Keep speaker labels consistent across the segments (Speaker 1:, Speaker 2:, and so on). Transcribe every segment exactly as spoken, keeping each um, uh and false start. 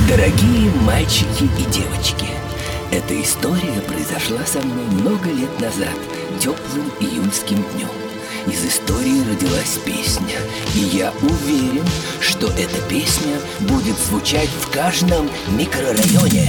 Speaker 1: Дорогие мальчики и девочки, эта история произошла со мной много лет назад, теплым июльским днем. Из истории родилась песня, и я уверен, что эта песня будет звучать в каждом микрорайоне.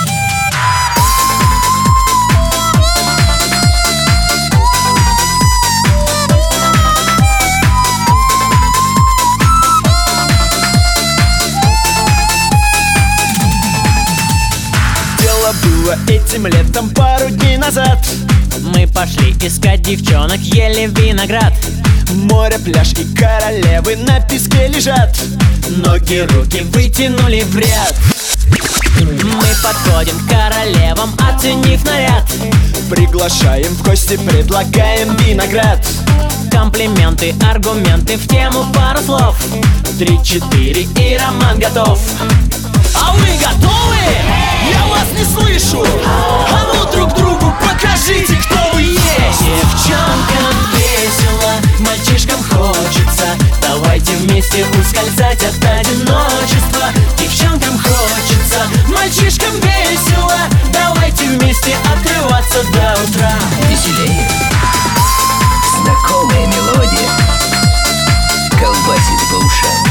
Speaker 2: Было этим летом пару дней назад.
Speaker 3: Мы пошли искать девчонок, ели виноград.
Speaker 2: Море, пляж и королевы на песке лежат.
Speaker 3: Ноги, руки вытянули в ряд. Мы подходим к королевам, оценив наряд.
Speaker 2: Приглашаем в гости, предлагаем виноград.
Speaker 3: Комплименты, аргументы, в тему пару слов. Три-четыре и роман готов.
Speaker 2: А вы готовы? Я вас не слышу. А ну друг другу покажите, кто вы есть.
Speaker 3: Девчонкам весело, мальчишкам хочется. Давайте вместе ускользать от одиночества. Девчонкам хочется, мальчишкам весело. Давайте вместе отрываться до утра.
Speaker 1: Веселее. Знакомая мелодия колбасит по ушам.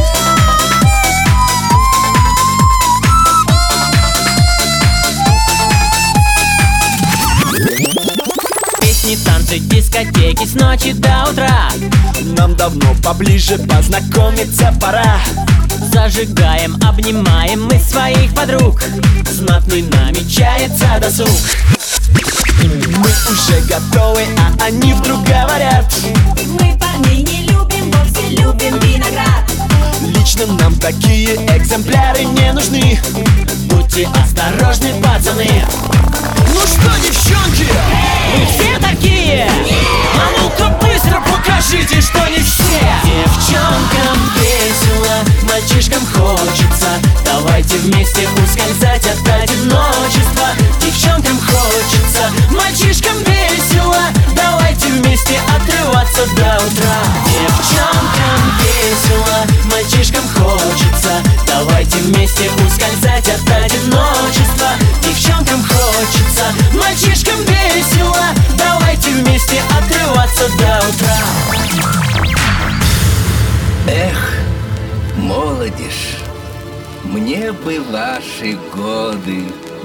Speaker 3: Танцы, дискотеки с ночи до утра.
Speaker 2: Нам давно поближе познакомиться пора.
Speaker 3: Зажигаем, обнимаем мы своих подруг.
Speaker 2: Знатный намечается досуг. Мы уже готовы, а они вдруг говорят:
Speaker 4: мы парней не любим, вовсе любим виноград.
Speaker 2: Лично нам такие экземпляры не нужны.
Speaker 3: Будьте осторожны, пацаны.
Speaker 2: Ну что, девчонки,
Speaker 3: вы все такие?
Speaker 2: а ну-ка быстро покажите, что не все.
Speaker 3: Девчонкам весело, мальчишкам хочется. Давайте вместе ускользать от одиночества. Девчонкам хочется, мальчишкам весело. Давайте вместе отрываться до утра. Девчонкам весело, мальчишкам хочется. Давайте вместе ускользать от одиночества. Девчонкам хочется, мальчишкам весело. Давайте вместе отрываться до утра.
Speaker 1: Эх, молодежь, мне бы ваши годы.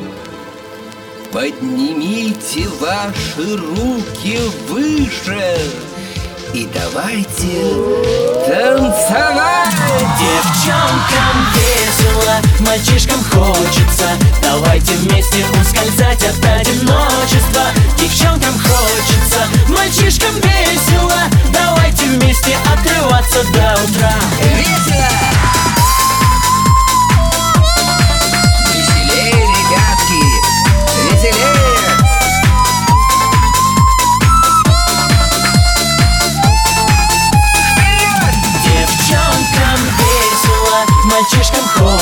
Speaker 1: Поднимите ваши руки выше и давайте танцевать.
Speaker 3: Девчонкам весело, мальчишкам хочется. Давайте вместе ускользать от одиночества. Девчонкам хочется, мальчишкам весело. Давайте вместе отрываться до утра.
Speaker 1: Весело! Веселее, ребятки! Веселее!
Speaker 3: Девчонкам весело, мальчишкам хочется.